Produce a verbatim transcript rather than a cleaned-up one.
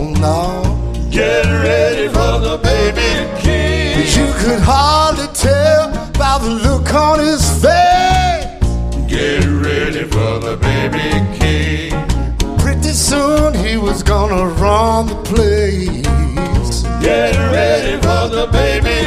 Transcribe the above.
on now. Get ready for the baby king. But you could hardly tell by the look on his face. Get ready for the baby king. Pretty soon he was gonna run the place. Get ready for the baby